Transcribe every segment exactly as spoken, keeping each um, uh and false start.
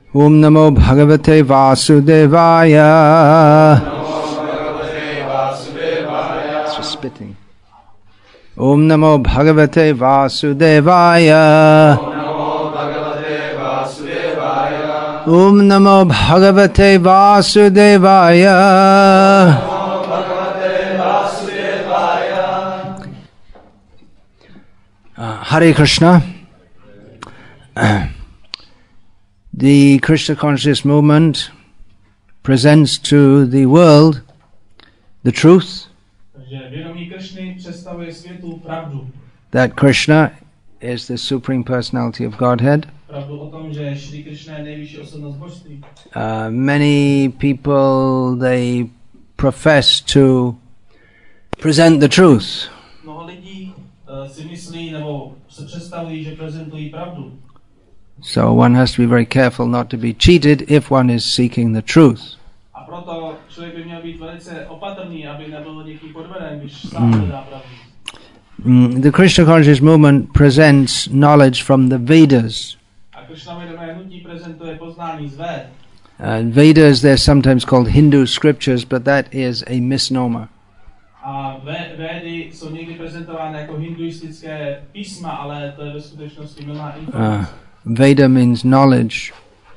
Om Namo Bhagavate Vasudevaya. It's just spitting. Om Namo Bhagavate Vasudevaya. Om Namo Bhagavate Vasudevaya. Uh, Hare Krishna. Uh, the Krishna Conscious Movement presents to the world the truth that Krishna is the Supreme Personality of Godhead. Uh, many people, they profess to present the truth. So one has to be very careful not to be cheated if one is seeking the truth. Mm. The Krishna Conscious Movement presents knowledge from the Vedas. And Vedas, they're sometimes called Hindu scriptures, but that is a misnomer. Uh, Veda means knowledge.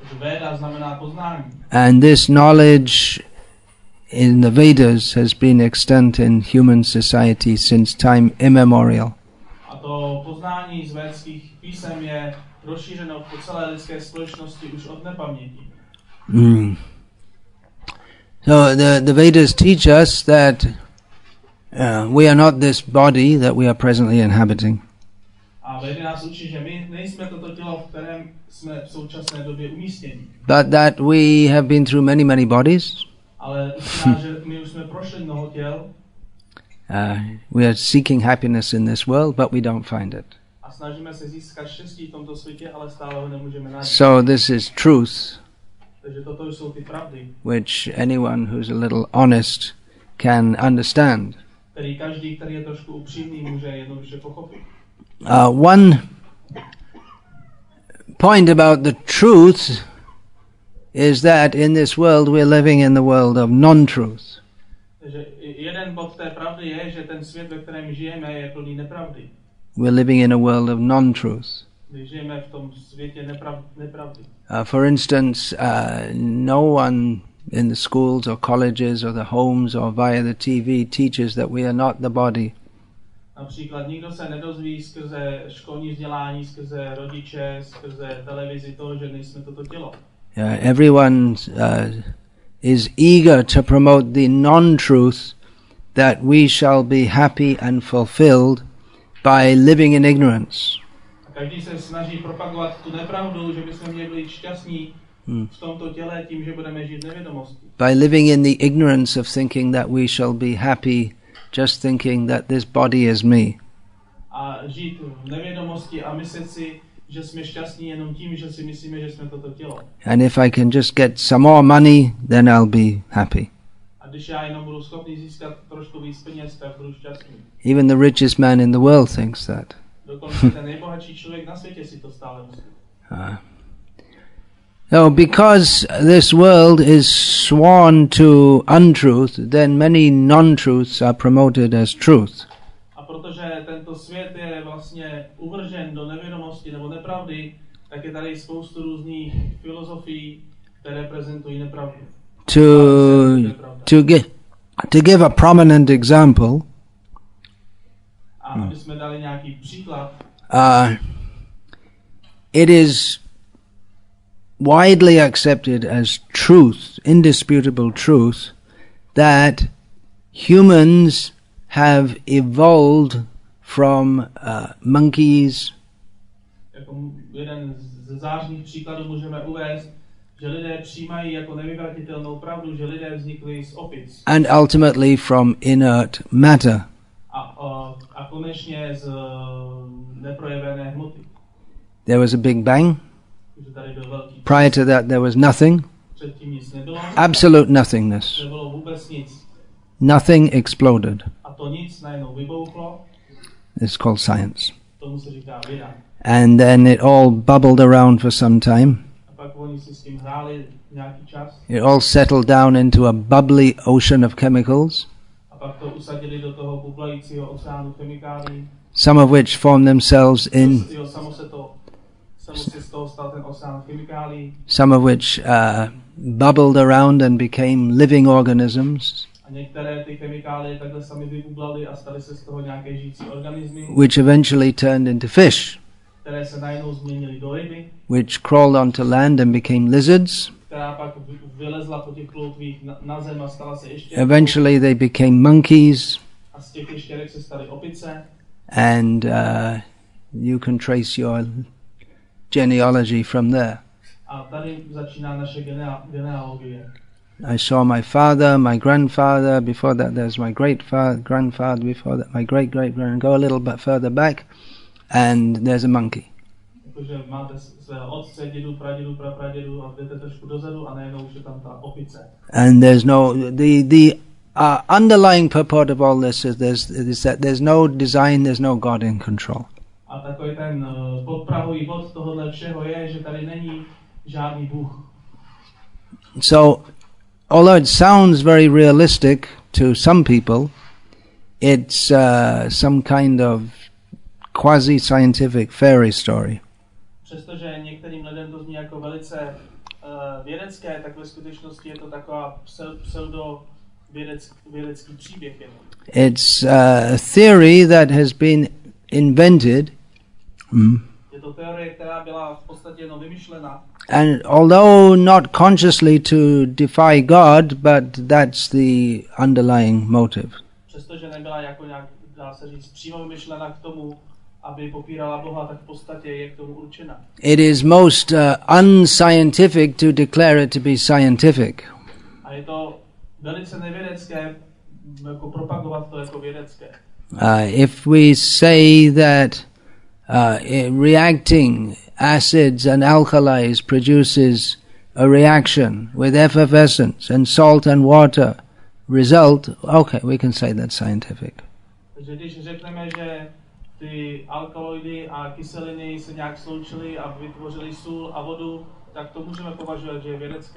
And this knowledge in the Vedas has been extant in human society since time immemorial. Mm. So the, the Vedas teach us that uh, we are not this body that we are presently inhabiting. But that we have been through many, many bodies. uh, we are seeking happiness in this world, but we don't find it. So this is truth, which anyone who's a little honest can understand. Uh, one point about the truth is that in this world we're living in the world of non-truth. We're living in a world of non-truth. Uh, for instance, uh, no one in the schools or colleges or the homes or via the T V teaches that we are not the body. Například nikdo se nedozví skrze školní vzdělání, skrze rodiče, skrze televizi to, že nejsme toto tělo. Uh, everyone uh, is eager to promote the non-truth that we shall be happy and fulfilled by living in ignorance. Každý se snaží propagovat tu nepravdu, že bychom měli být šťastní v tomto těle tím, že budeme žít nevědomosti. By living in the ignorance of thinking that we shall be happy just thinking that this body is me. A žít v nevědomosti a myslet si, že jsme šťastní jenom tím, že si myslíme, že jsme toto tělo. And if I can just get some more money, then I'll be happy. A když já jenom budu schopný získat trošku víc peněz, tak budu šťastný. Even the richest man in the world thinks that. Dokonce ten nejbohatší člověk na světě si to stále myslí. Uh, So because this world is sworn to untruth, then many non-truths are promoted as truth. A protože tento svět je vlastně uvržen do nevědomosti nebo nepravdy, tak je tady spoustu různých filozofií, které prezentují nepravdu. To to give to give a prominent example. A aby jsme dali nějaký příklad. Uh, it is widely accepted as truth, indisputable truth, that humans have evolved from uh, monkeys. Jako jeden z zářných příkladů můžeme uvést, že lidé přijímají jako nevyvratitelnou pravdu, že lidé vznikli z opic. And ultimately from inert matter. A, a, a konečně z neprojevené hmoty. There was a Big Bang. Prior to that there was nothing. Absolute nothingness. Nothing exploded. It's called science. And then it all bubbled around for some time. oni si s tím hráli nějaký čas. It all settled down into a bubbly ocean of chemicals, A pak to usadili do toho bublajícího oceánu chemikálií. some of which formed themselves in, Jo, samo se to, samo se z toho stal ten oceán chemikálií. some of which uh, bubbled around and became living organisms, A některé ty chemikálie takhle sami vybublaly a staly se z toho nějaké žijící organismy, which eventually turned into fish, které se najednou změnily do ryby, which crawled onto land and became lizards. která pak vy- vylezla po těch ploutvích na, na zem a stala se ještě. Eventually they became monkeys, A z těch ještěrek se staly opice. and uh, you can trace your genealogy from there. A tady začíná naše genea- genealogie. I saw my father, my grandfather, before that there's my great fa- grandfather, before that my great great grand. Go a little bit further back, and there's a monkey. Jakože máte svého otce, dědu, pradědu, prapradědu a jdete trošku dozadu a najednou už je tam ta opice. And there's no the the uh, underlying purport of all this is there's is that there's no design, there's no God in control. A takový ten uh, podprahový bod tohohle všeho je, že tady není žádný Bůh. So, although it sounds very realistic to some people, it's uh, some kind of quasi-scientific fairy story. Přestože některým lidem to zní jako velice uh, vědecké, tak ve skutečnosti je to taková pseu- pseudo vědecký, vědecký příběh. Jenom. It's uh, a theory that has been invented, mm, Je to teorie, která byla v podstatě jenom vymyšlena, and although not consciously to defy God, but that's the underlying motive. přestože nebyla jako nějak, dá se říct, přímo vymyšlena k tomu, aby popírala Boha, tak v podstatě je k tomu určena. It is most uh, unscientific to declare it to be scientific. A je to velice nevědecké, jako propagovat to jako vědecké. Uh, if we say that uh, i- reacting acids and alkalis produces a reaction with effervescence and salt and water result, okay, we can say that's scientific. Takže když řekneme, že ty alkaloidy a kyseliny se nějak sloučily a vytvořily sůl a vodu, tak to můžeme považovat, že je vědecké.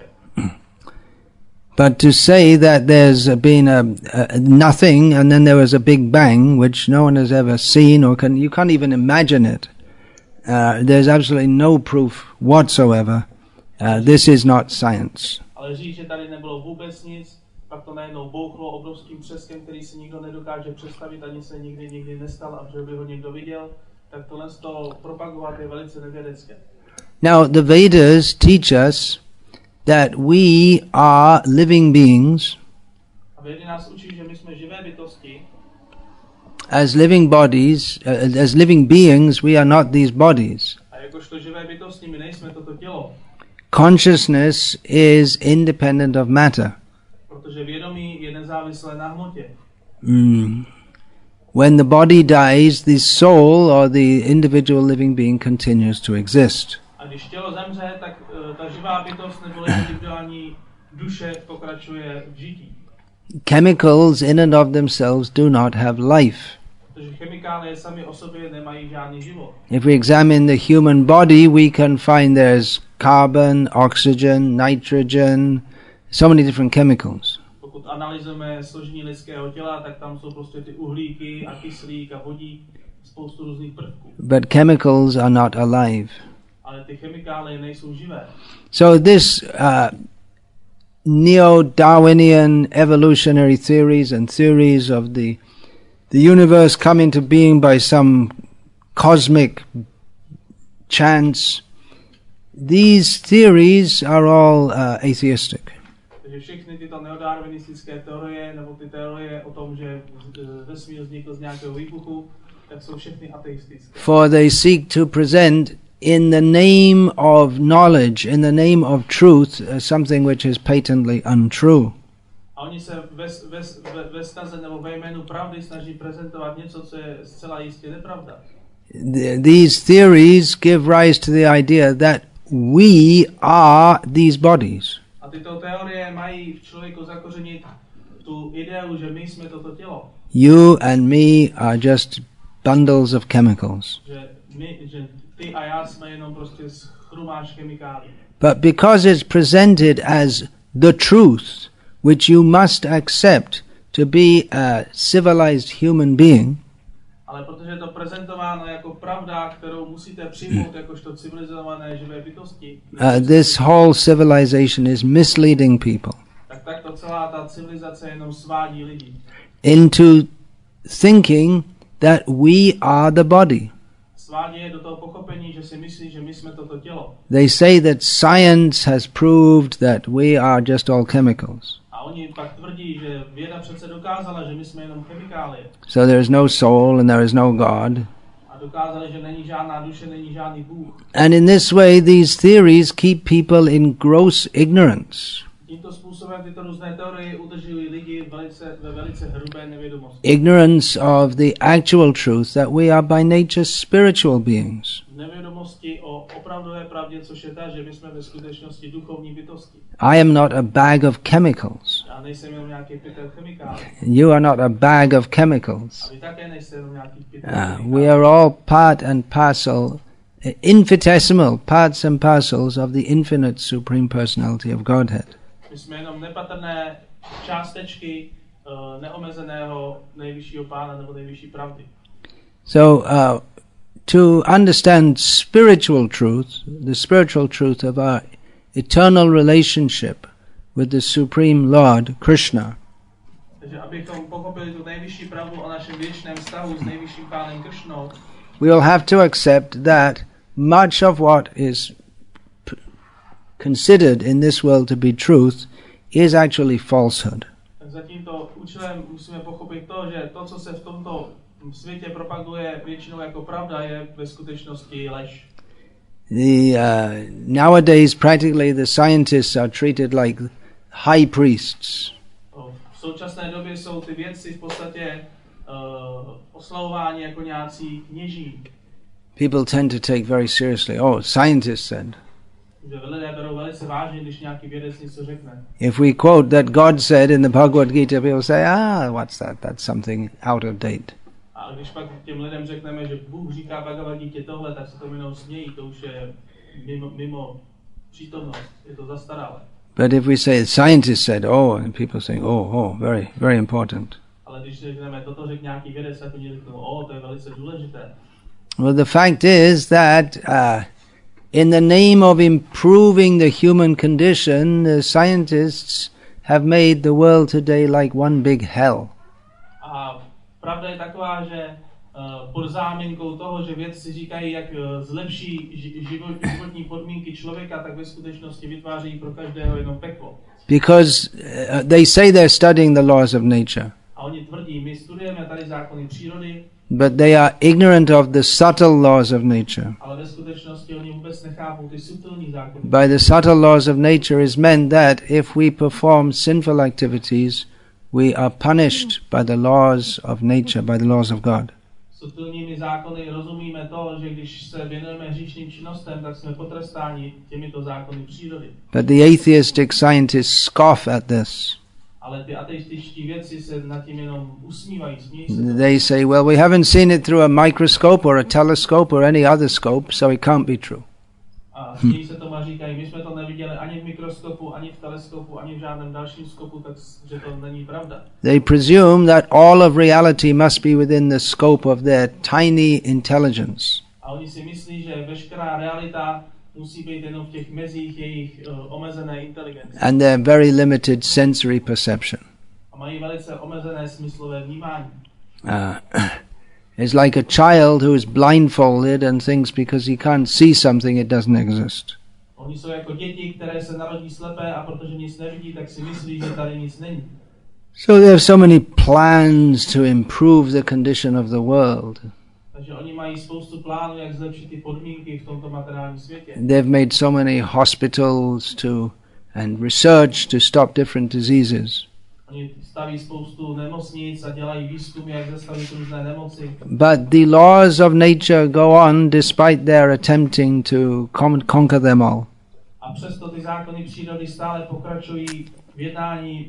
But to say that there's been a, a nothing and then there was a big bang, which no one has ever seen or can you can't even imagine it. Uh, there's absolutely no proof whatsoever. Uh, this is not science. Ale říct, že tady nebylo vůbec nic, pak to najednou bouchlo obrovským třeskem, který si nikdo nedokáže představit, ani se nikdy nikdy nestal, a že by ho někdo viděl, tak tohle z toho propagovat je velice nevědecké. Now the Vedas teach us that we are living beings. A vědy nás učí, že my jsme živé bytosti, As living bodies, uh, as living beings, we are not these bodies. a jakožto živé bytosti my nejsme toto tělo, Consciousness is independent of matter. protože vědomí je nezávislé na hmotě. Mm. When the body dies, the soul or the individual living being continues to exist. A když tělo zemře, tak uh, ta živá bytost nebo individuální duše pokračuje v žití. Chemicals in and of themselves do not have life. Protože chemikálie sami o sobě nemají žádný život. If we examine the human body, we can find there's carbon, oxygen, nitrogen, so many different chemicals. Pokud analyzujeme složení lidského těla, tak tam jsou prostě ty uhlíky a kyslík a vodík, spoustu různých prvků. But chemicals are not alive. Ale ty chemikálie nejsou živé. So this uh, neo-Darwinian evolutionary theories and theories of the the universe come into being by some cosmic chance, these theories are all uh, atheistic. Takže všechny tyto neodarwinistické teorie, nebo ty teorie o tom, že vesmír vznikl z nějakého výbuchu, tak jsou všechny ateistické. For they seek to present in the name of knowledge, in the name of truth, uh, something which is patently untrue. A oni se ve, ve, ve, ve snaze nebo ve jménu pravdy snaží prezentovat něco, co je zcela jistě nepravda. The, these theories give rise to the idea that we are these bodies. A tyto teorie mají v člověku zakořenit tu ideu, že my jsme toto tělo. You and me are just bundles of chemicals. Že my, že ty a já jsme jenom prostě schrumáž chemikálií. But because it's presented as the truth, which you must accept to be a civilized human being, ale protože je to prezentováno jako pravda, kterou musíte přijmout jakožto civilizované živé bytosti, uh, this whole civilization is misleading people tak takto celá ta civilizace jenom svádí lidi into thinking that we are the body. Svádí je do toho pochopení, že si myslí, že my jsme toto tělo. They say that science has proved that we are just all chemicals. A oni pak tvrdí, že věda přece dokázala, že my jsme jenom chemikálie. So there is no soul and there is no God. A dokázali, že není žádná duše, není žádný Bůh. And in this way these theories keep people in gross ignorance. Tímto způsobem tyto různé teorie udržují lidi velice, ve velice hrubé nevědomosti. Ignorance of the actual truth that we are by nature spiritual beings. Nevědomosti o opravdové pravdě, což je ta, že my jsme ve skutečnosti duchovní bytosti. I am not a bag of chemicals. Já nejsem jenom nějaký pytel chemikálů. You are not a bag of chemicals. A vy také nejste jenom nějaký pytel Uh, chemikálů. we are all part and parcel, uh, infinitesimal parts and parcels of the infinite supreme personality of Godhead. My jsme jenom nepatrné částečky uh, neomezeného nejvyššího pána nebo nejvyšší pravdy. So, uh, to understand spiritual truth, the spiritual truth of our eternal relationship with the Supreme Lord, Krishna, Takže abychom pochopili tu nejvyšší pravdu o našem věčném vztahu s nejvyšším pánem Kršnou, we will have to accept that much of what is p- considered in this world to be truth is actually falsehood. tak za tímto účelem musíme pochopit to, že to, co se v tomto světě propaguje většinou jako pravda, je ve skutečnosti lež. The uh, nowadays practically the scientists are treated like high priests. V současné době jsou ty vědci v podstatě uh, oslavováni jako nějací kněží. People tend to take very seriously, oh, scientists said. Že lidé berou velice vážně, když nějaký vědec něco řekne. If we quote that God said in the Bhagavad Gita, people say, ah, what's that? That's something out of date. A když pak těm lidem řekneme, že Bůh říká Bhagavad Gitě tohle, tak se to jenom smějí, to už je mimo, mimo přítomnost, je to zastaralé. But if we say scientists said, oh, and people say, oh, oh, very, very important. Ale když řekneme, toto řekl nějaký vědec, tak oni řeknou, o, to je velice důležité. Well, the fact is that uh, in the name of improving the human condition, the scientists have made the world today like one big hell. A pravda je taková, že uh, pod záminkou toho, že vědci říkají, jak uh, zlepší ži- život, životní podmínky člověka, tak ve skutečnosti vytvářejí pro každého jenom peklo. Because uh, they say they're studying the laws of nature, A oni tvrdí, my studujeme tady zákony přírody, but they are ignorant of the subtle laws of nature. ale ve skutečnosti oni vůbec nechápou ty subtilní zákony. By the subtle laws of nature is meant that if we perform sinful activities, we are punished by the laws of nature, by the laws of God. Subtilními zákony rozumíme to, že když se věnujeme hříšným činnostem, tak jsme potrestáni těmito zákony přírody. But the atheistic scientists scoff at this. Ale ty ateističtí vědci se nad tím jenom usmívají, smějí se. They say, well, we haven't seen it through a microscope or a telescope or any other scope, so it can't be true. A smějí se tomu a říkají, my jsme to neviděli ani v mikroskopu, ani v teleskopu, ani v žádném dalším skopu, takže to není pravda. They presume that all of reality must be within the scope of their tiny intelligence. A oni si myslí, že veškerá realita musí být jenom v těch mezích jejich uh, omezené inteligence. And their very limited sensory perception. A mají velice omezené smyslové vnímání. Uh, it's like a child who is blindfolded and thinks because he can't see something, it doesn't exist. Oni jsou jako děti, které se narodí slepé a protože nic nevidí, tak si myslí, že tady nic není. So there are so many plans to improve the condition of the world. Takže oni mají spoustu plánů, jak zlepšit ty podmínky v tomto materiálním světě. They've made so many hospitals to and research to stop different diseases. Oni staví spoustu nemocnic a dělají výzkumy, jak zastavit různé nemoci. But the laws of nature go on despite their attempting to con- conquer them all. A přesto ty zákony přírody stále pokračují v jednání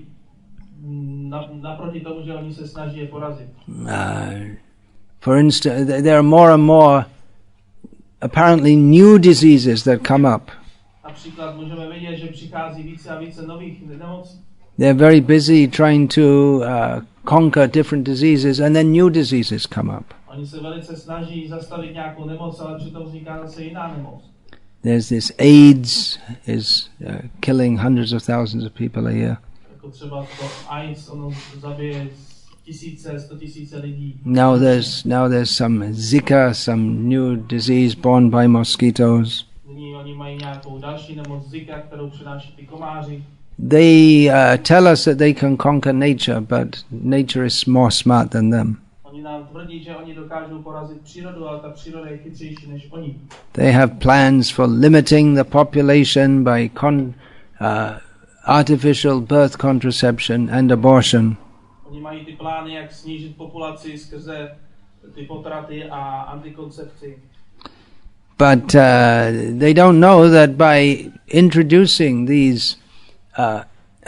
na, naproti tomu, že oni se snaží je porazit. Uh, for instance, there are more and more apparently new diseases that come up. Například můžeme vidět, že přichází více a více nových nemocí. They're very busy trying to uh, conquer different diseases, and then new diseases come up. Oni se velice snaží zastavit nějakou nemoc, ale přitom vzniká zase jiná nemoc. There's this AIDS is uh, killing hundreds of thousands of people a year. Jako třeba to AIDS, ono zabije tisíce, sto tisíce lidí. Now there's now there's some Zika, some new disease borne by mosquitoes. Nyní oni mají nějakou další nemoc Zika, kterou přináší ty komáři. They uh, tell us that they can conquer nature, but nature is more smart than them. Oni nám tvrdí, že oni dokážou porazit přírodu, ale ta příroda je chytřejší než oni. They have plans for limiting the population by con, uh, artificial birth contraception and abortion. Oni mají ty plány, jak snížit populaci skrze ty potraty a antikoncepci. But uh, they don't know that by introducing these uh,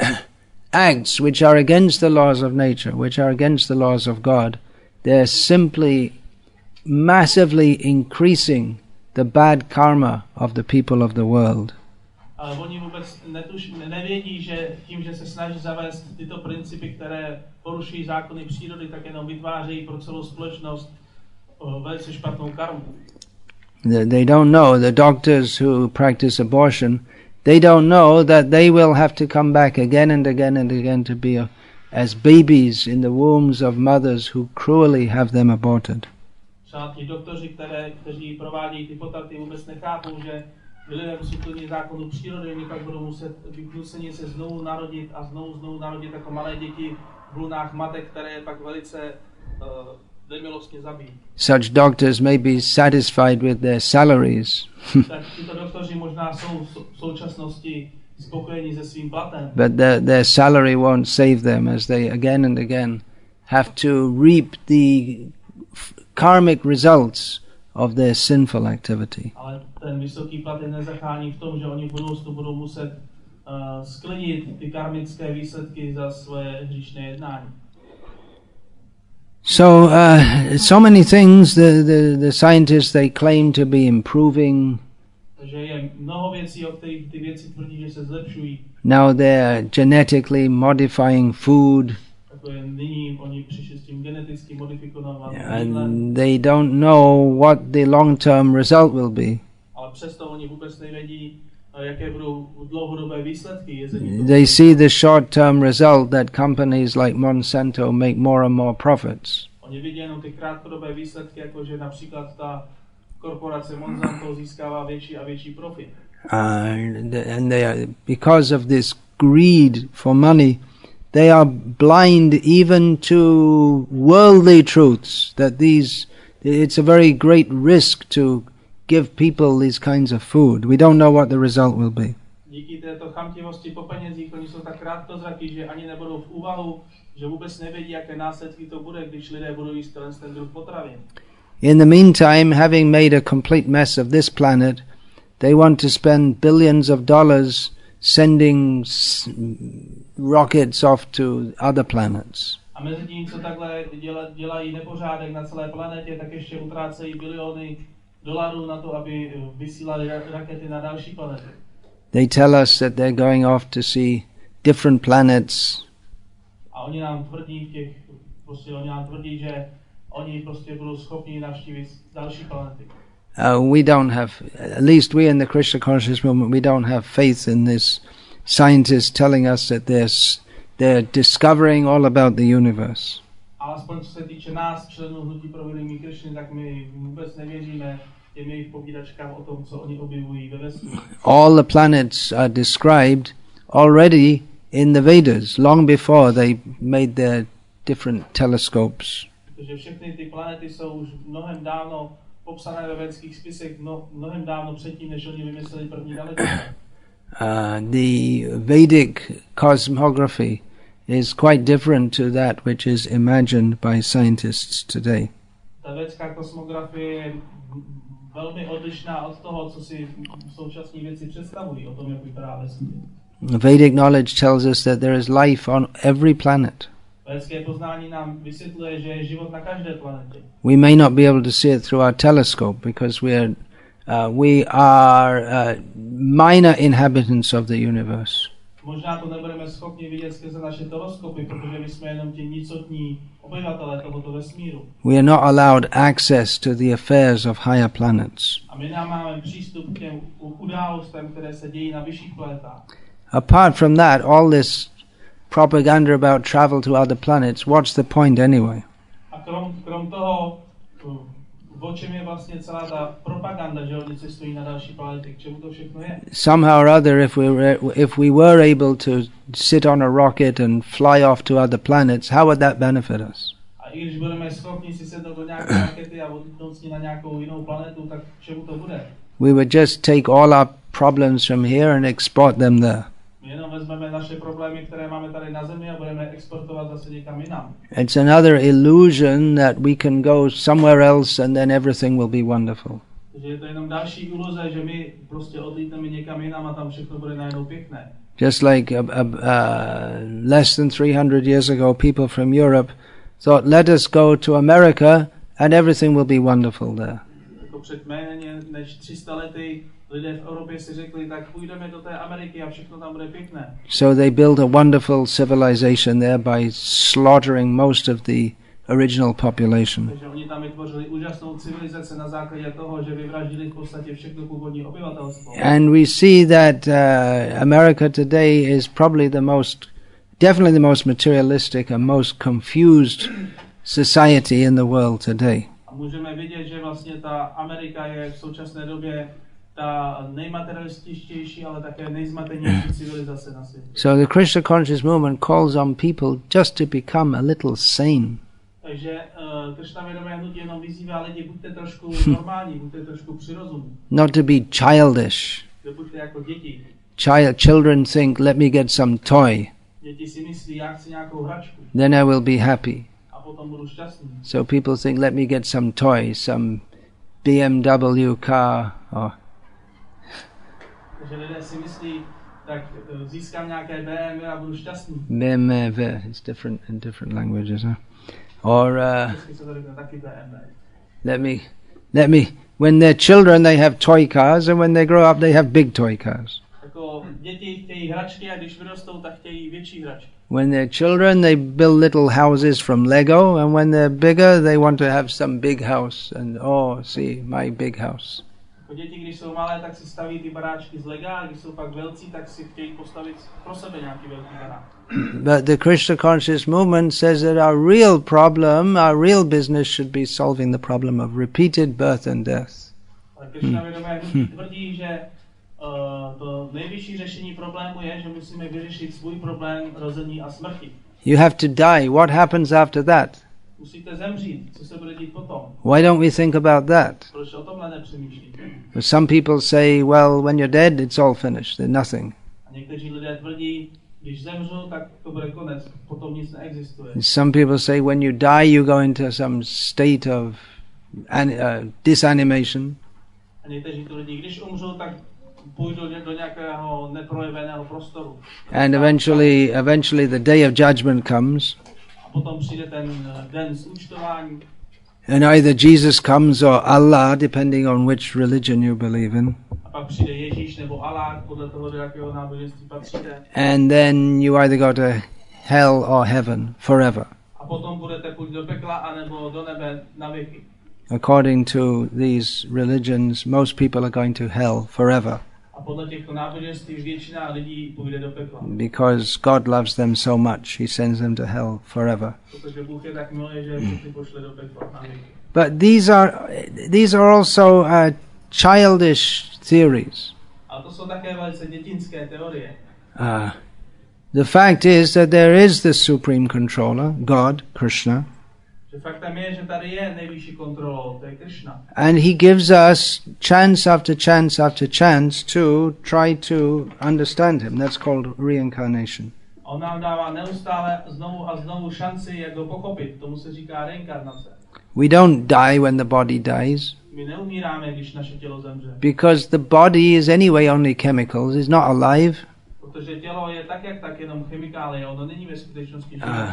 acts which are against the laws of nature, which are against the laws of God, they're simply massively increasing the bad karma of the people of the world. Ale oni vůbec netuš, nevědí, že tím, že se snaží zavést tyto principy, které porušují zákony přírody, tak jenom vytvářejí pro celou společnost uh, velice špatnou karmu. They don't know, the doctors who practice abortion, they don't know that they will have to come back again and again and again to be a, as babies in the wombs of mothers who cruelly have them aborted. Třeba ti doktoři, které, kteří provádějí ty potraty, vůbec nechápou, že lidé musí plnit zákonu přírody, oni pak budou muset být nuceni se znovu narodit a znovu znovu narodit jako malé děti v lunách matek, které pak velice uh, nemilostně zabijí. Such doctors may be satisfied with their salaries. Tak tyto doktoři možná jsou v současnosti spokojení se svým platem. But their, their salary won't save them, as they again and again have to reap the f- karmic results of their sinful activity. Ale ten vysoký plat je nezachrání v tom, že oni v budoucnu budou muset uh, sklidit ty karmické výsledky za svoje hříšné jednání. So, uh, so many things the, the, the scientists, they claim to be improving. Takže je mnoho věcí, o kterých ty věci tvrdí, že se zlepšují. Now they're genetically modifying food. Jako je nyní oni přišli s tím geneticky modifikovaným And they don't know what the long-term result will be. Ale přesto oni vůbec nevědí, jaké budou dlouhodobé výsledky jezení. They see the short-term result that companies like Monsanto make more and more profits. Oni vidí jenom ty krátkodobé výsledky, jako že například ta korporace Monsanto získává větší a větší profit. Uh, and they are, because of this greed for money, they are blind even to worldly truths, that these, it's a very great risk to give people these kinds of food. We don't know what the result will be. Díky této chamtivosti po penězích, oni jsou tak krátkozrakí, že ani nebudou v úvahu, že vůbec nevědí, jaké následky to bude, když lidé budou jíst ten druh potravin. In the meantime, having made a complete mess of this planet, they want to spend billions of dollars sending s- rockets off to other planets. A mezi tím, co takhle děla, dělají nepořádek na celé planetě, tak ještě utrácejí biliony dolarů na to, aby vysílali ra- rakety na další planety. They tell us that they're going off to see different planets. A oni nám tvrdí v těch, prostě oni nám tvrdí, že oni prostě budou schopni navštívit další planety. Uh, we don't have, at least we in the Krishna conscious movement, we don't have faith in this scientists telling us that they're, s- they're discovering all about the universe. Alespoň co se týče nás, členů Hnutí pro vědomí Krišny, tak my vůbec nevěříme těm jejich povídačkám o tom, co oni objevují ve vesmíru. All the planets are described already in the Vedas, long before they made their different telescopes. Protože všechny ty planety jsou už mnohem dávno popsané ve védských spisech, mno, mnohem dávno předtím, než oni vymysleli první dalekohled. Uh, the Vedic cosmography is quite different to that which is imagined by scientists today. Ta védská kosmografie je velmi odlišná od toho, co si současní věci představují o tom, jak vypadá vesmír. Vedic knowledge tells us that there is life on every planet. Védské poznání nám vysvětluje, že je život na každé planetě. We may not be able to see it through our telescope because we are uh, we are uh, minor inhabitants of the universe. Možná to nebudeme schopni vidět skrze naše teleskopy, protože my jsme jenom ti nicotní obyvatelé tohoto vesmíru. We are not allowed access to the affairs of higher planets. A my máme přístup k těm událostem, které se dějí na vyšších planetách. Apart from that, all this propaganda about travel to other planets, what's the point anyway? A krom, krom toho, o čem je vlastně celá ta propaganda, že oni cestují na další planety, k čemu to všechno je? Somehow or other, if we were, if we were able to sit on a rocket and fly off to other planets, how would that benefit us? A i když budeme schopni si sednout do nějaké rakety a odlítnout s ní na nějakou jinou planetu, tak k čemu to bude? We would just take all our problems from here and export them there. My jenom vezmeme naše problémy, které máme tady na Zemi, a budeme exportovat zase někam jinam. It's another illusion that we can go somewhere else and then everything will be wonderful. Takže je to jenom další iluze, že my prostě odlítneme někam jinam a tam všechno bude najednou pěkné. Just like uh, uh, uh, less than three hundred years ago, people from Europe thought, let us go to America and everything will be wonderful there. Jako před méně než tři sta lety lidé v Evropě si řekli, tak půjdeme do té Ameriky a všechno tam bude pěkné. So they built a wonderful civilization there by slaughtering most of the original population. Takže oni tam vytvořili úžasnou civilizaci na základě toho, že vyvraždili v podstatě všechno původní obyvatelstvo. And we see that uh, America today is probably the most, definitely the most materialistic and most confused society in the world today. A můžeme vidět, že vlastně ta Amerika je v současné době ta nejmaterialističtější, ale také nejzmatenější civilizace na světě. So the Krishna conscious movement calls on people just to become a little sane. Takže uh, Krishna vědomé hnutí jenom vyzývá lidi, buďte trošku normální, buďte trošku přirozumní. Not to be childish. Buďte jako děti. Child, children think, let me get some toy. Děti si myslí, já chci nějakou hračku. Then I will be happy. A potom budu šťastný. So people think, let me get some toy, some B M W car. Or Takže lidé si myslí, tak získám nějaké B M W a budu šťastný. B M W, it's different in different languages, huh? Or uh, let me, let me. When they're children, they have toy cars, and when they grow up, they have big toy cars. Jako děti chtějí hračky a když vyrostou, tak chtějí větší hračky. When they're children, they build little houses from Lego, and when they're bigger, they want to have some big house. And oh, see my big house. Jako děti, když jsou malé, tak si staví ty baráčky z Lega, a když jsou pak velcí, tak si chtějí postavit pro sebe nějaký velký barák. But the Krishna conscious movement says that our real problem, our real business should be solving the problem of repeated birth and death. Ale Krishna vědomé hnutí tvrdí, že uh, to nejvyšší řešení problému je, že musíme vyřešit svůj problém rození a smrti. You have to die. What happens after that? Musíte zemřít. Co se bude dít potom? Why don't we think about that? Proč o tomhle nepřemýšlíte? Some people say, well, when you're dead, it's all finished. There's nothing. A někteří lidé tvrdí, když zemřu, tak to bude konec. Potom nic neexistuje. Some people say, when you die, you go into some state of an, uh, disanimation. A někteří tvrdí, když umřu, tak půjdu do nějakého neprojeveného prostoru. And eventually, eventually the day of judgment comes. A potom přijde ten den zúčtování. And either Jesus comes or Allah, depending on which religion you believe in. A pak přijde Ježíš nebo Allah, podle toho, do jakého náboženství patříte. And then you either go to hell or heaven forever. A potom budete půjít do pekla anebo do nebe na věky. According to these religions, most people are going to hell forever. A podle těchto náboženství většina lidí půjde do pekla. Because God loves them so much, He sends them to hell forever. Protože Bůh je tak milý, že všechny pošle do pekla na věky. But these are these are also uh, childish theories. A to jsou také velice dětinské teorie. Uh, the fact is that there is the supreme controller, God, Krishna. Že faktem je, že tady je nejvyšší kontrolou, to je Krishna. And He gives us chance after chance after chance to try to understand Him. That's called reincarnation. On nám dává neustále znovu a znovu šanci, jak ho pochopit. Tomu se říká reinkarnace. We don't die when the body dies. My neumíráme, když naše tělo zemře. Because the body is anyway only chemicals. It's not alive. Protože tělo je tak, jak tak, jenom chemikálie. Ono není ve skutečnosti živé. Uh,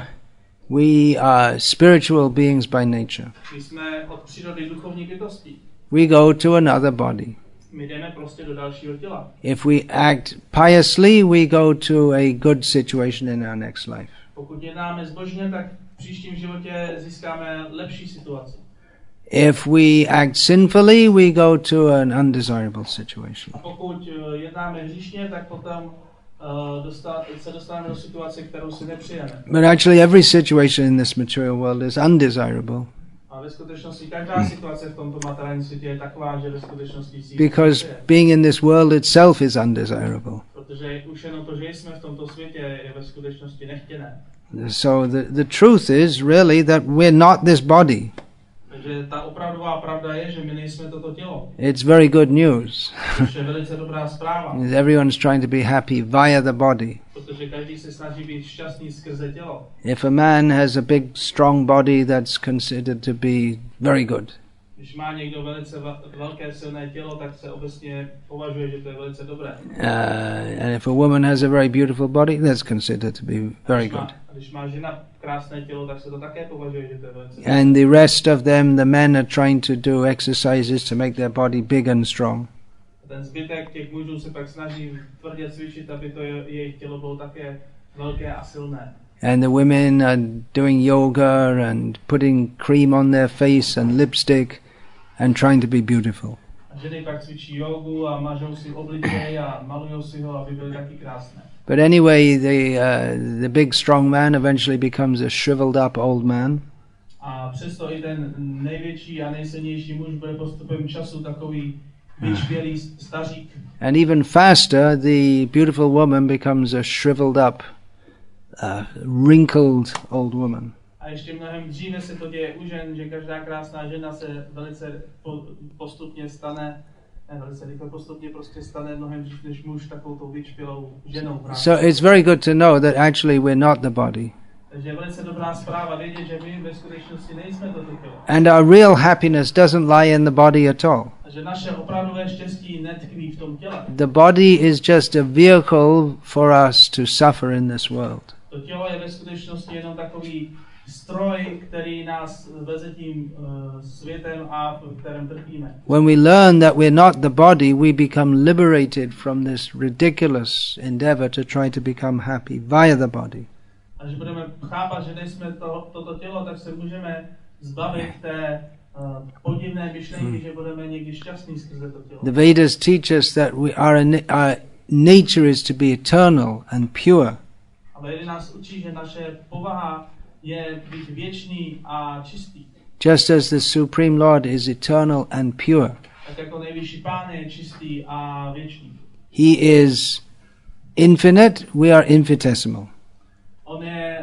we are spiritual beings by nature. My jsme od přírody duchovní bytosti. We go to another body. My jdeme prostě do dalšího těla. If we act piously, we go to a good situation in our next life. Pokud jednáme zbožně, tak v příštím životě získáme lepší situaci. If we act sinfully, we go to an undesirable situation. A pokud jednáme hříšně, tak potom uh, dostat, se dostaneme do situace, kterou si nepřijeme. But actually every situation in this material world is undesirable. A ve skutečnosti každá situace v tomto materiálním světě je taková, že ve skutečnosti si Because being in this world itself is undesirable. Protože už jenom to, že jsme v tomto světě, je ve skutečnosti nechtěné. So the, the truth is really that we're not this body. Takže ta opravdová pravda je, že my nejsme toto tělo. It's very good news. To je velice dobrá zpráva. Everyone's trying to be happy via the body. Protože každý se snaží být šťastný skrze tělo. If a man has a big strong body, that's considered to be very good. Když má někdo velice velké silné tělo, tak se obecně považuje, že to je velice dobré. Uh, and if a woman has a very beautiful body, that's considered to be very good. A když má žena krásné tělo, tak se to také považuje, že to je velice dobré. And the rest of them, the men are trying to do exercises to make their body big and strong. A ten zbytek těch mužů se pak snaží tvrdě cvičit, aby to je, jejich tělo bylo také velké a silné. And the women are doing yoga and putting cream on their face and lipstick and trying to be beautiful. A ženy pak cvičí jogu a mažou si obličej a malujou si ho, aby byly taky krásné. But anyway, the uh, the big strong man eventually becomes a shriveled up old man. A přesto i ten největší a nejsilnější muž bude postupem času takový vyčpělý stařík. And even faster, the beautiful woman becomes a shriveled up, uh, wrinkled old woman. A ještě mnohem dříve se to děje u žen, že každá krásná žena se velice po, postupně stane, ne, velice rychle postupně prostě stane mnohem dřív než muž takovou tou vyčpělou ženou. So it's very good to know that actually we're not the body. Takže je velice dobrá zpráva vědět, že my ve skutečnosti nejsme toto tělo. And our real happiness doesn't lie in the body at all. Takže naše opravdové štěstí netkví v tom těle. The body is just a vehicle for us to suffer in this world. To tělo je ve skutečnosti jenom takový stroj, který nás veze tím uh, světem a v kterém trpíme. When we learn that we're not the body, we become liberated from this ridiculous endeavor to try to become happy via the body. Až budeme chápat, že nejsme to, toto tělo, tak se můžeme zbavit té uh, podivné myšlenky, že budeme někdy šťastní skrze to tělo. The Vedas teach us that we are a, our nature is to be eternal and pure. A Vedy nás učí, že naše povaha je být věčný a čistý. Just as the Supreme Lord is eternal and pure. Tak jako nejvyšší Pán je čistý a věčný. He is infinite, we are infinitesimal. On je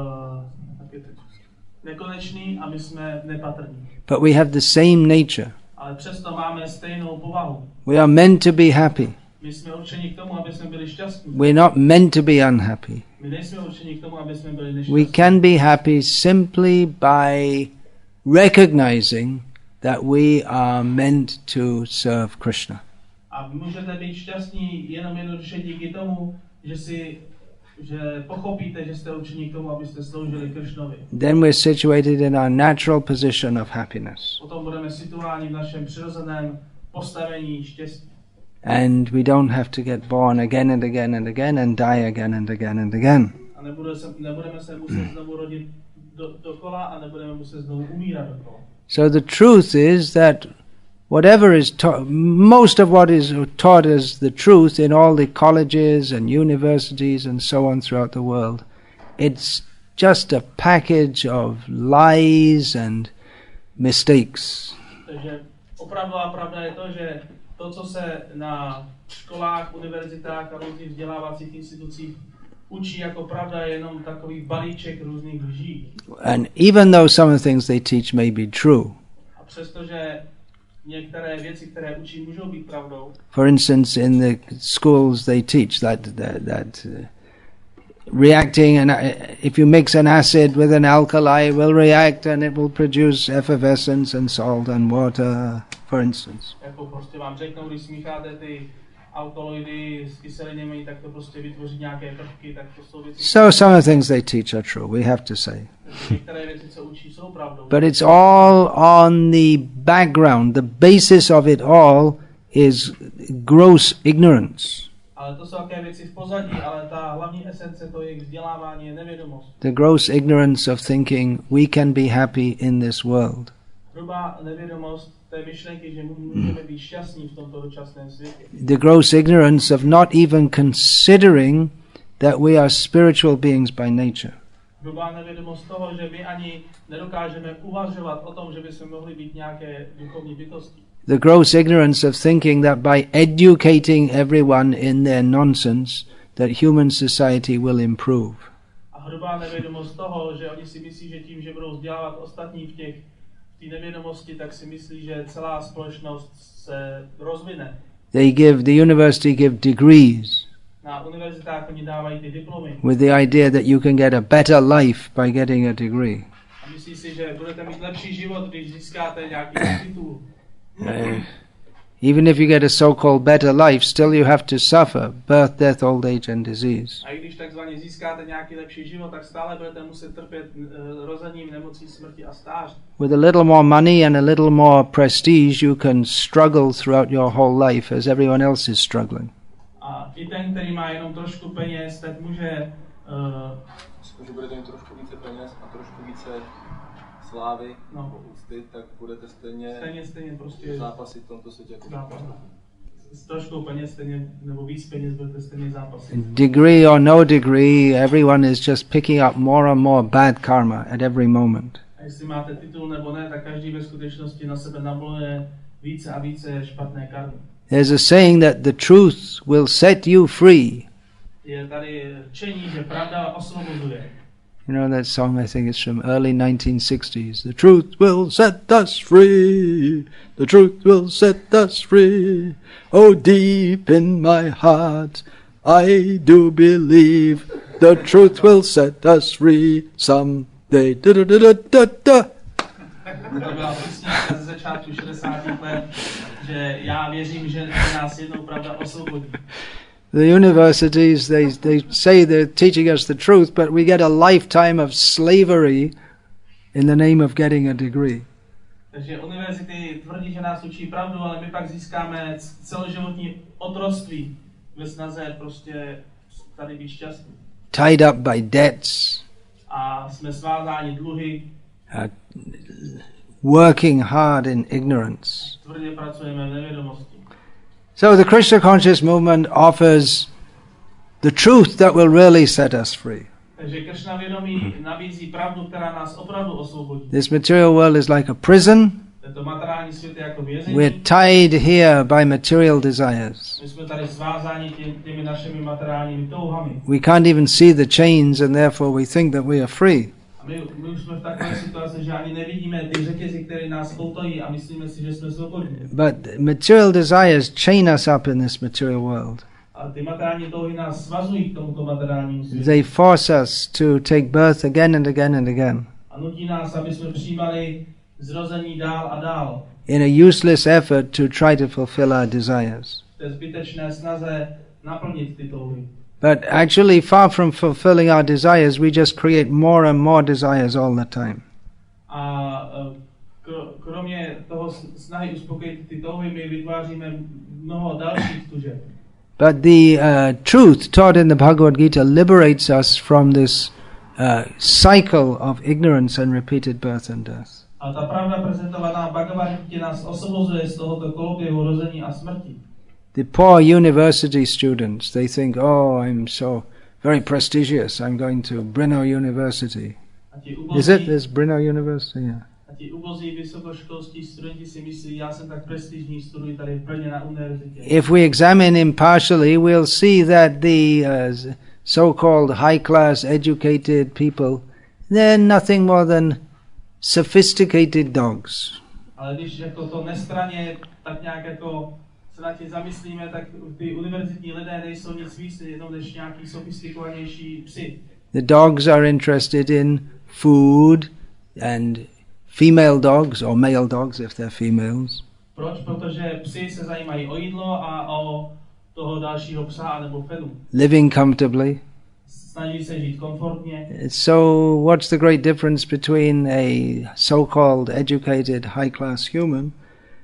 uh, nekonečný a my jsme nepatrní. But we have the same nature. Ale přesto máme stejnou povahu. We are meant to be happy. My jsme určeni k tomu, aby jsme byli šťastní. We're not meant to be unhappy. My nejsme určeni k tomu, aby jsme byli nešťastní. We can be happy simply by recognizing that we are meant to serve Krishna. A můžete být šťastní jenom jednoduše díky tomu, že si že pochopíte, že jste určeni k tomu, abyste sloužili Krishnovi. Then we're situated in our natural position of happiness. Potom budeme situováni v našem přirozeném postavení štěstí. And we don't have to get born again and again and again and die again and again and again. A nebude se, nebudeme se muset znovu rodit do, dokola a nebudeme muset znovu umírat dokola. So the truth is that whatever is taught, most of what is taught as the truth in all the colleges and universities and so on throughout the world, it's just a package of lies and mistakes. Takže opravdová pravda je to, že to, co se na školách, univerzitách a různých vzdělávacích institucích učí jako pravda, je jenom takový balíček různých lží. And even though some of the things they teach may be true. A přestože některé věci, které učí, můžou být pravdou. For instance, in the schools they teach that that, that uh, reacting, and uh, if you mix an acid with an alkali, it will react and it will produce effervescence and salt and water, for instance. Jako prostě vám řeknou, když smícháte ty alkaloidy s kyselinami, tak to prostě vytvoří nějaké prvky, tak to jsou věci. So some of the things they teach are true, we have to say. Některé věci, co učí, jsou pravdou. But it's all on the background. The basis of it all is gross ignorance. Ale to jsou také věci v pozadí, ale ta hlavní esence to je vzdělávání, je nevědomost. The gross ignorance of thinking we can be happy in this world. Hrubá nevědomost té myšlenky, že můžeme být šťastní v tomto dočasném světě. The gross ignorance of not even considering that we are spiritual beings by nature. Hrubá nevědomost toho, že my ani nedokážeme uvažovat o tom, že bychom mohli být nějaké duchovní bytosti. The gross ignorance of thinking that by educating everyone in their nonsense, that human society will improve. A hrubá nevědomost toho, že oni si myslí, že tím, že budou vzdělávat ostatní v těch v té nevědomosti, tak si myslí, že celá společnost se rozvine. They give, the university give degrees Na univerzitách oni dávají ty diplomy. with the idea that you can get a better life by getting a degree. A myslí si, že budete mít lepší život, když získáte nějaký titul. Uh, even if you get a so-called better life, still you have to suffer birth, death, old age and disease. A i když takzvaně získáte nějaký lepší život, tak stále budete muset trpět uh, rozením, nemocí, smrti a stáří. With a little more money and a little more prestige, you can struggle throughout your whole life as everyone else is struggling. A i ten, který má jenom trošku peněz, tak může uh, Když budete mít trošku více peněz a trošku více slávy, no, úcty, tak budete stejně, stejně, stejně prostě zápasit v tomto světě jako zápas. S troškou peněz stejně, nebo víc peněz budete stejně zápasit. Degree or no degree, everyone is just picking up more and more bad karma at every moment. A jestli máte titul nebo ne, tak každý ve skutečnosti na sebe navoluje více a více špatné karmy. There's a saying that the truth will set you free. Je tady řečení, že pravda osvobozuje. You know that song, I think it's from early nineteen sixties. The truth will set us free. The truth will set us free. Oh, deep in my heart, I do believe the truth will set us free someday. Da, da, da, da, da, da. To byla písnička ze začátku šedesátých let, že já věřím, že nás jednou pravda osvobodí. The universities, they, they say they're teaching us the truth, but we get a lifetime of slavery in the name of getting a degree. Takže univerzity tvrdí, že nás učí pravdu, ale my pak získáme celoživotní otroctví ve snaze prostě tady být šťastní. Tied up by debts, A jsme svázáni dluhy, uh, working hard in ignorance. tvrdě pracujeme v nevědomosti. So the Krishna conscious movement offers the truth that will really set us free. Takže Kršna vědomí nabízí pravdu, která nás opravdu osvobodí. This material world is like a prison. Tento materiální svět je jako vězení. We're tied here by material desires. My jsme tady svázáni tě, těmi našimi materiálními touhami. We can't even see the chains, and therefore we think that we are free. A my, my už jsme v takové situaci, že ani nevidíme ty řetězy, které nás poutají a myslíme si, že jsme svobodní. But material desires chain us up in this material world. A ty materiální touhy nás svazují k tomuto materiálnímu světu. They force us to take birth again and again and again A nutí nás, aby jsme přijímali zrození dál a dál. in a useless effort to try to fulfill our desires. V té zbytečné snaze naplnit ty touhy. But actually, far from fulfilling our desires, we just create more and more desires all the time. A kro, kromě toho snahy uspokojit ty touhy, my vytváříme mnoho dalších tužeb. But the uh, truth taught in the Bhagavad Gita liberates us from this uh, cycle of ignorance and repeated birth and death. A ta pravda prezentovaná v Bhagavad Gita nás osvobozuje z tohoto koloběhu rození a smrti. The poor university students, they think, oh, I'm so very prestigious, I'm going to Brno University. A ti ubozí, Is it? Is Brno University? Yeah. a ti ubozí vysokoškolští studenti si myslí, já jsem tak prestižní, studuji tady v Brně na univerzitě. If we examine impartially, we'll see that the uh, so-called high-class educated people, they're nothing more than sophisticated dogs. Ale když jako to nestranně, tak nějak jako se na tě zamyslíme, tak ty univerzitní lidé nejsou nic víc, jenom než nějaký sofistikovanější psi. The dogs are interested in food and female dogs, or male dogs if they're females. Proč? Protože psi se zajímají o jídlo a o toho dalšího psa nebo fenu. Living comfortably. Snaží se žít komfortně. So what's the great difference between a so-called educated high-class human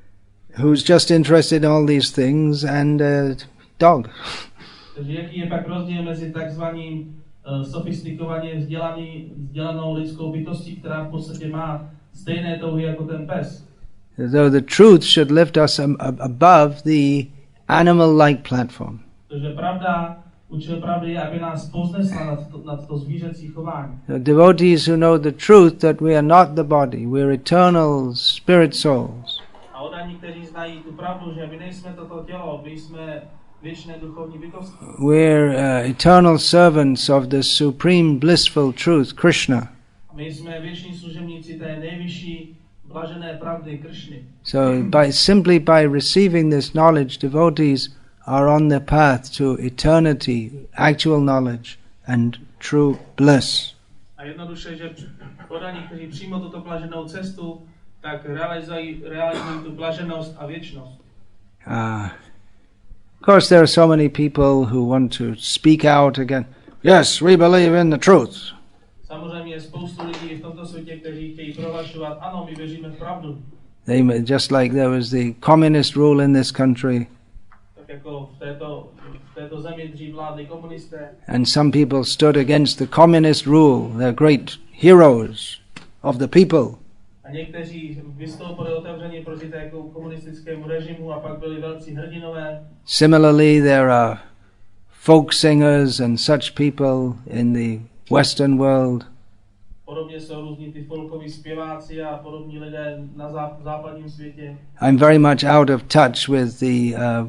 who's just interested in all these things, and a dog. Takže jaký je pak rozdíl mezi takzvaným uh, sofistikovaně vzdělaný, vzdělanou lidskou bytostí, která v podstatě má stejné touhy jako ten pes? So the truth should lift us um, above the animal-like platform. Takže pravda, účel pravdy je, aby nás povznesla nad to, nad to zvířecí chování. The devotees who know the truth that we are not the body, we are eternal spirit souls. A odaní, kteří znají tu pravdu, že my nejsme toto tělo, my jsme věčné duchovní bytosti. We're uh, eternal servants of the supreme blissful truth, Krishna. My jsme věční služebníci té nejvyšší blažené pravdy Krishny. So by simply by receiving this knowledge, devotees are on the path to eternity, actual knowledge and true bliss. A jednoduše, že odaní, kteří přijmou tuto blaženou cestu, tak realizují, realizují tu blaženost a věčnost. Uh, of course there are so many people who want to speak out again. Yes, we believe in the truth. Samozřejmě je spoustu lidí v tomto světě, kteří chtějí prohlašovat, ano, my věříme v pravdu. They just like there was the communist rule in this country. Tak jako v této, v této zemi dřív vládli komunisté. And some people stood against the communist rule. They're great heroes of the people. A někteří vystoupili otevřeně proti této komunistickému režimu a pak byli velcí hrdinové. Similarly, there are folk singers and such people in the Western world. Podobně jsou různí ty folkoví zpěváci a podobní lidé na zá, západním světě. I'm very much out of touch with the uh,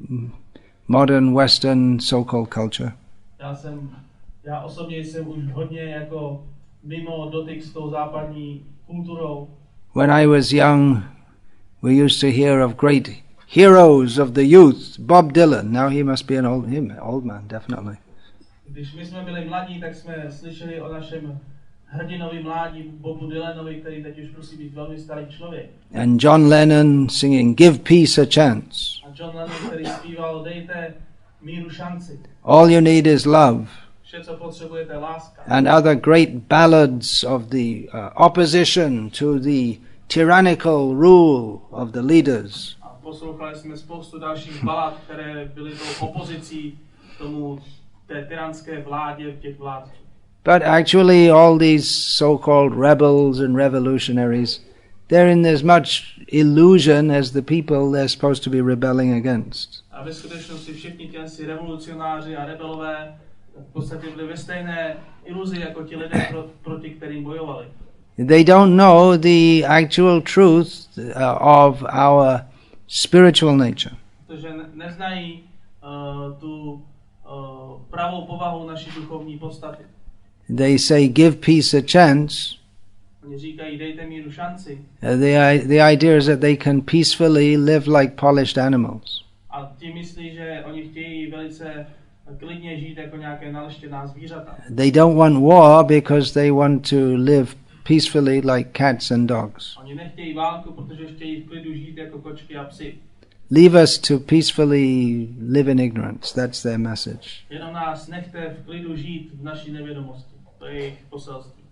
modern Western so-called culture. Já jsem, já osobně jsem už hodně jako mimo dotyk s tou západní kulturou. When I was young, we used to hear of great heroes of the youth. Bob Dylan. Now he must be an old, him, old man, definitely. Když my jsme byli mladí, tak jsme slyšeli o našem hrdinovi mládí Bobu Dylanovi, který teď už musí být velmi starý člověk. And John Lennon singing "Give Peace a Chance." A John Lennon, který zpíval dejte míru šanci. All you need is love. Vše, co potřebujete, láska. And other great ballads of the uh, opposition to the tyrannical rule of the leaders. A poslouchali jsme spoustu dalších balad, které byly tou opozicí tomu té tyranské vládě těch vládců. But actually all these so-called rebels and revolutionaries, they're in as much illusion as the people they're supposed to be rebelling against. A ve skutečnosti všichni ti revolucionáři a rebelové v podstatě byli ve stejné iluzi jako ti lidé, proti kterým bojovali. They don't know the actual truth uh, of our spiritual nature. Protože neznají uh, tu uh, pravou povahu naší duchovní podstaty. They say give peace a chance. Oni říkají dejte míru šanci. Uh, the, the idea is that they can peacefully live like polished animals. A ti myslí, že oni chtějí velice klidně žít jako nějaké naleštěná zvířata. They don't want war because they want to live peacefully like cats and dogs. Oni nechtějí válku, protože chtějí v klidu žít jako kočky a psy. Leave us to peacefully live in ignorance. That's their message. Jenom nás nechte v klidu žít v naší nevědomosti. To je jejich poselství.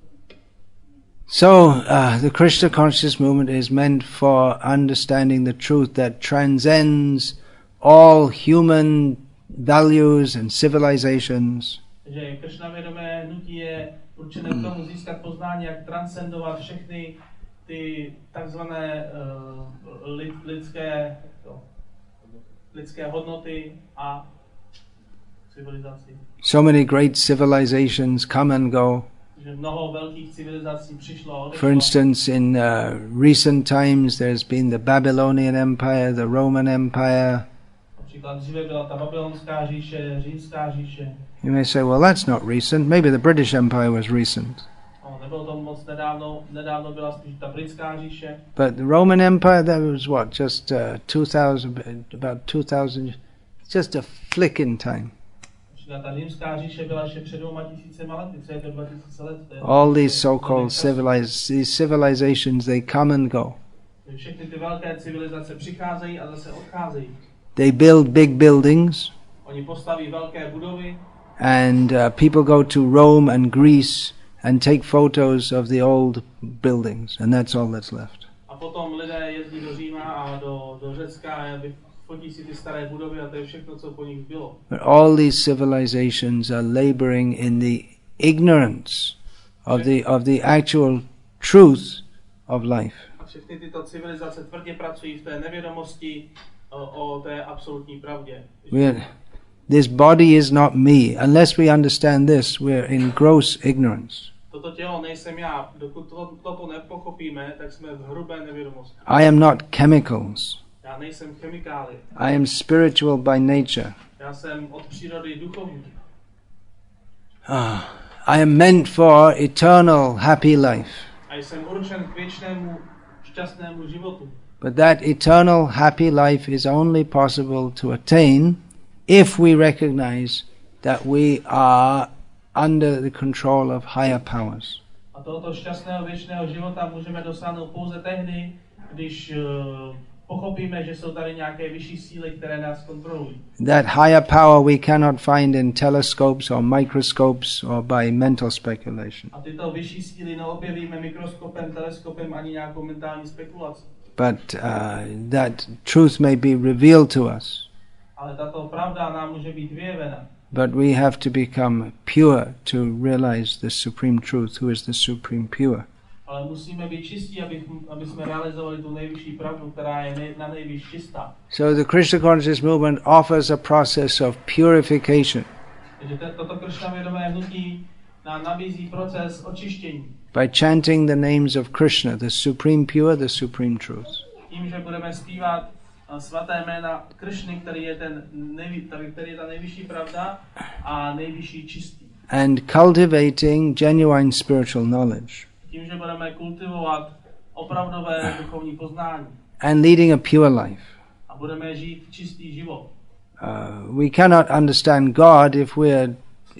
So, uh, the Krishna conscious movement is meant for understanding the truth that transcends all human values and civilizations. Takže Krishna vědomé hnutí je určené k tomu získat poznání, jak transcendovat všechny ty takzvané uh, lid, lidské, to, lidské hodnoty a civilizaci. So many great civilizations come and go. Že mnoho velkých civilizací přišlo a odešlo. For instance, in uh, recent times there's been the Babylonian Empire, the Roman Empire. Například dříve byla ta babylonská říše, římská říše. You may say, well, that's not recent. Maybe the British Empire was recent. No, nebylo to moc nedávno, nedávno byla spíš ta britská říše. But the Roman Empire, that was what, just uh, two thousand, about two thousand, just a flick in time. Ta římská říše byla ještě před dvěma tisícema lety, co je to dva tisíce let. All these so-called civilized, these civilizations, they come and go. Všechny ty velké civilizace přicházejí a zase odcházejí. They build big buildings. Oni postaví velké budovy. And uh, people go to Rome and Greece and take photos of the old buildings, and that's all that's left. A potom lidé jezdí do Říma a do, do Řecka a fotí si ty staré budovy a to je všechno, co po nich bylo. But all these civilizations are laboring in the ignorance of the of the actual truth of life. A všechny tyto civilizace tvrdě pracují v té nevědomosti o, o té absolutní pravdě. We're, this body is not me. Unless we understand this, we're in gross ignorance. Toto tělo nejsem já. Dokud to, toto nepochopíme, tak jsme v hrubé nevědomosti. I am not chemicals. Já nejsem chemikálie. I am spiritual by nature. Já jsem od přírody duchovní. Ah, I am meant for eternal happy life. A jsem určen k věčnému šťastnému životu. But that eternal happy life is only possible to attain if we recognize that we are under the control of higher powers. A tohoto šťastného věčného života můžeme dosáhnout pouze tehdy, když uh, pochopíme, že jsou tady nějaké vyšší síly, které nás kontrolují. That higher power we cannot find in telescopes or microscopes or by mental speculation. A tyto vyšší síly neobjevíme mikroskopem, teleskopem ani nějakou mentální spekulací. But uh, that truth may be revealed to us. Ale tato pravda nám může být vyjevena. But we have to become pure to realize the supreme truth, who is the supreme pure. Ale musíme být čistí, aby, aby jsme realizovali tu nejvyšší pravdu, která je nej, na nejvyšší čistá. So the Krishna consciousness movement offers a process of purification. Takže toto Krishna vědomé hnutí nám nabízí proces očištění. By chanting the names of Krishna, the supreme pure, the supreme truth. Tím, že budeme zpívat svaté jména Krishny, který je, ten nejvy, který je ta nejvyšší pravda a nejvyšší čistý. And cultivating genuine spiritual knowledge. Tím, že budeme kultivovat opravdové duchovní poznání. And leading a pure life. A budeme žít čistý život. Uh, we cannot understand God if we are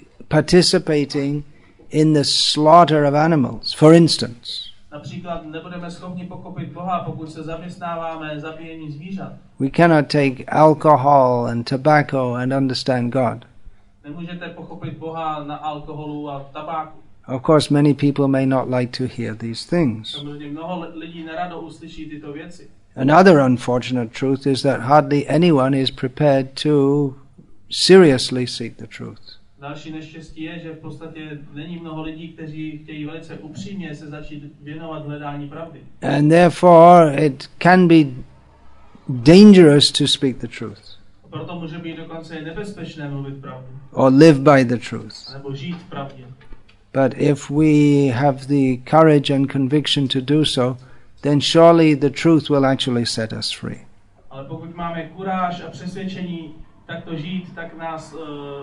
participating in the slaughter of animals, for instance. Například nebudeme schopni pochopit Boha, pokud se zaměstnáváme zabíjení zvířat. We cannot take alcohol and tobacco and understand God. Nemůžete pochopit Boha na alkoholu a tabáku. Of course, many people may not like to hear these things. Samozřejmě mnoho lidí nerado uslyší tyto věci. Another unfortunate truth is that hardly anyone is prepared to seriously seek the truth. Další neštěstí je, že v podstatě není mnoho lidí, kteří chtějí velice upřímně se začít věnovat hledání pravdy. And therefore it can be dangerous to speak the truth. Proto může být dokonce nebezpečné mluvit pravdu. Or live by the truth. Nebo žít v pravdě. But if we have the courage and conviction to do so, then surely the truth will actually set us free. Ale pokud máme kuráž a přesvědčení takto žít, tak nás uh,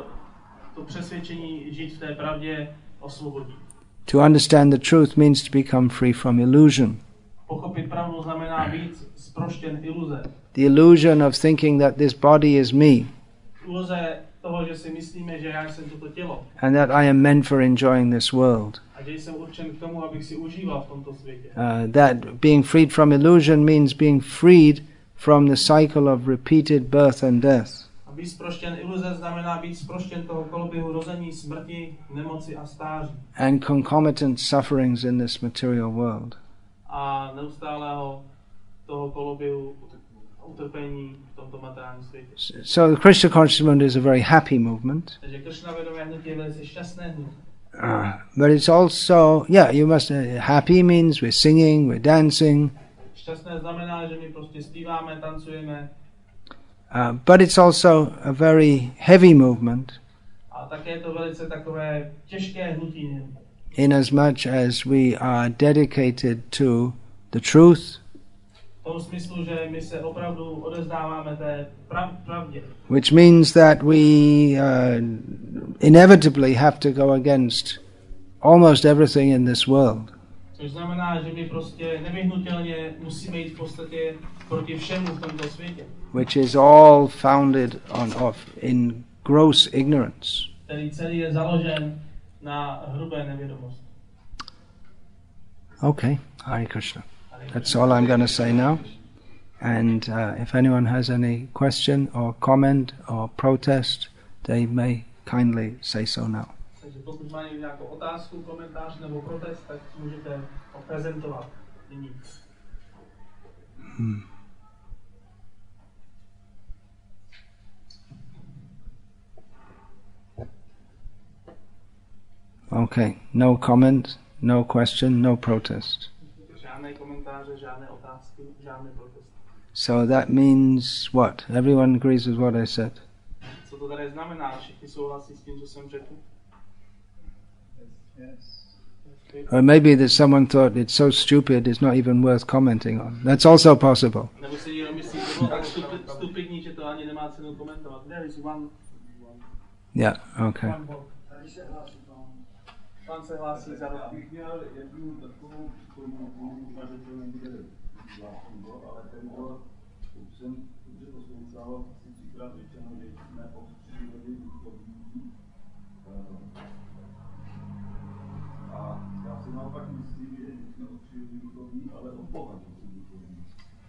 to přesvědčení žít v té pravdě osvobodí. To understand the truth means to become free from illusion. Pochopit pravdu znamená být zproštěn iluze. The illusion of thinking that this body is me. Iluze toho, že si myslíme, že já jsem toto tělo. And that I am meant for enjoying this world. A že jsem určen k tomu, abych si užíval v tomto světě. Uh, that being freed from illusion means being freed from the cycle of repeated birth and death. A být zproštěn iluze znamená být zproštěn toho koloběhu rození, smrti, nemoci a stáří. And concomitant sufferings in this material world. A neustálého toho koloběhu utrpení v tomto materiálním světě. So the Krishna consciousness movement is a very happy movement. Takže Krishna vědomé hnutí je velice šťastné hnutí. Uh, but it's also, yeah, you must, uh, happy means we're singing, we're dancing. Šťastné znamená, že my prostě zpíváme, tancujeme. Uh, but it's also a very heavy movement. A také je to velice takové těžké hnutí. In as much as we are dedicated to the truth. V tom smyslu, že my se opravdu odezdáváme té prav, pravdě. Which means that we uh, inevitably have to go against almost everything in this world. Což znamená, že my prostě nevyhnutelně musíme jít v podstatě proti všemu v tomto světě. Which is all founded on of in gross ignorance. Který celý je založen na hrubé nevědomosti. Okay, Hare Krishna. That's all I'm going to say now. And uh, if anyone has any question or comment or protest, they may kindly say so now. Takže pokud máte nějakou otázku, komentář nebo protest, tak můžete ho prezentovat nyní. Hmm. Okay, no comment, no question, no protest. Žádné komentáře, žádné otázky, žádné protesty. So that means what? Everyone agrees with what I said. Co to tady znamená? Všichni souhlasí s tím, co jsem řekl? Yes. Or maybe that someone thought it's so stupid it's not even worth commenting on. That's also possible. Nebo si někdo myslí, že to bylo tak stupi- stupidní, že to ani nemá cenu komentovat. There is one, Yeah, okay. one vote. Pan se hlásí za rok. Abych měl jednu takovou připomínku, možná, že to nebude zvláštní, ale ten byl, už jsem dobře poslouchal, asi třikrát řečeno, že jsme od přírody duchovní. A já si naopak myslím, že jsme od přírody duchovní, ale od Boha duchovní.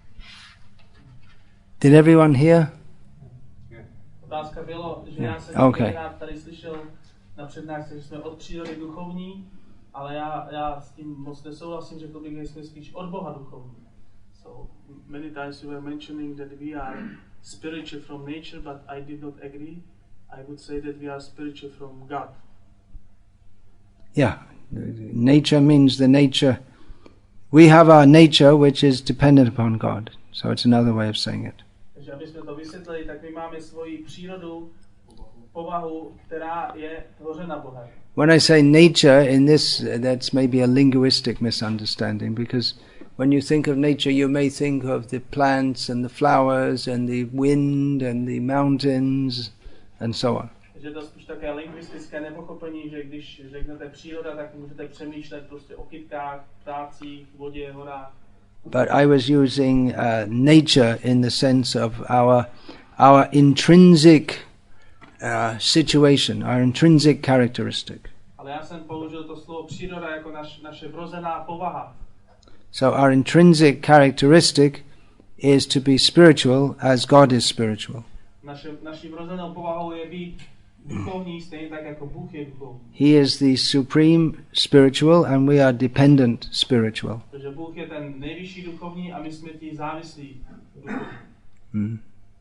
Did everyone hear? Otázka bylo, že já jsem Okay. několikrát tady slyšel na přednášce, že jsme od přírody duchovní, ale já, já s tím moc nesouhlasím, řekl bych, že jsme spíš od Boha duchovní. So many times you were mentioning that we are spiritual from nature, but I did not agree. I would say that we are spiritual from God. Yeah. Nature means the nature. We have our nature which is dependent upon God. So it's another way of saying it. Takže aby jsme to vysvětlili, tak my máme svoji přírodu, povahu, která je tvořena Bohem. When I say nature in this, that's maybe a linguistic misunderstanding, because when you think of nature you may think of the plants and the flowers and the wind and the mountains and so on. Takže to je spíš také lingvistické nepochopení, že když řeknete příroda, tak můžete přemýšlet prostě o kytkách, ptácích, vodě, horách. But I was using uh, nature in the sense of our our intrinsic uh, situation, our intrinsic characteristic. Ale já jsem použil to slovo příroda jako naš, naše vrozená povaha. So our intrinsic characteristic is to be spiritual as God is spiritual. Naše, naší vrozenou povahou je být duchovní, stejně tak jako Bůh je duchovní. He is the supreme spiritual and we are dependent spiritual. Takže Bůh je ten nejvyšší duchovní a my jsme ti závislí duchovní. Hmm.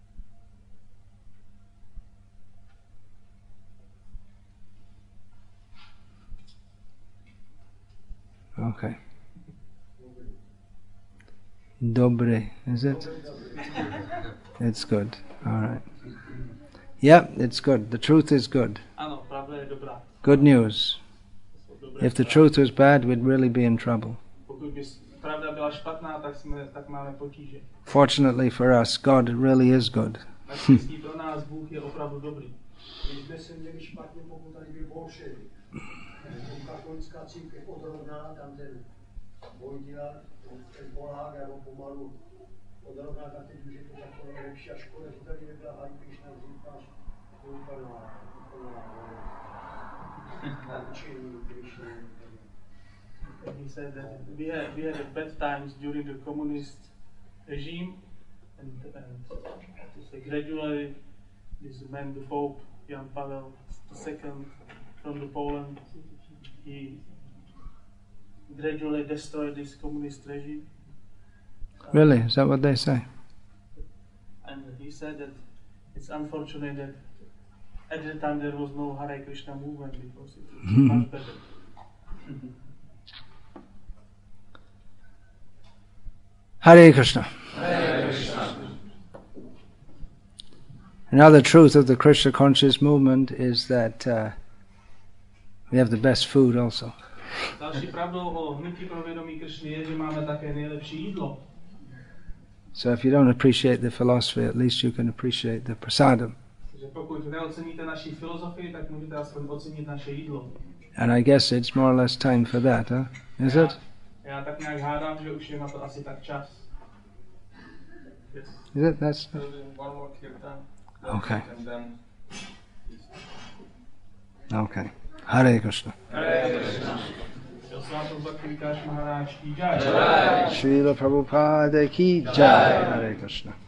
Okay. Dobre, is it? It's good. All right. Yeah, it's good. The truth is good. Ano, pravda je dobrá. Good news. Dobré If the zprávy. truth was bad, we'd really be in trouble. Pokud by pravda byla špatná, tak, jsme, tak máme potíže. Fortunately for us, God really is good. Naštěstí pro nás Bůh je opravdu dobrý. My jsme se měli špatně, pokud tady byl bolševik. Katolická církev odrovná, tam ten Vojtila, ten Polák, nebo pomalu odrovná katedru, že to takové lepší a škoda, že tady nebyla Hari Krišna Zípař, úplná, úplná, naučení Krišny. He said that we had, we had a bad times during the communist regime, and, and to say gradually this man, the Pope Jan Pavel the Second from the Poland, he gradually destroyed this communist regime. Really? Is that what they say? And he said that it's unfortunate that at the time there was no Hare Krishna movement because it was much better. Hare Krishna. Hare Krishna. Another truth of the Krishna conscious movement is that uh, we have the best food also. Další pravdou o hnutí pro vědomí Krishny je, že máme také nejlepší jídlo. So if you don't appreciate the philosophy, at least you can appreciate the prasadam. Takže pokud neoceníte naši filozofii, tak můžete aspoň ocenit naše jídlo. And I guess it's more or less time for that, huh? Is já, it? Já tak nějak hádám, že už je na to asi tak čas. Yes. Is it? That's One more kirtan. okay. And then Okay. Hare Krishna. Hare Krishna. Svátou Bhakti Vikáš Maharaj ki jai. Srila Prabhupada ki jai. Hare Krishna.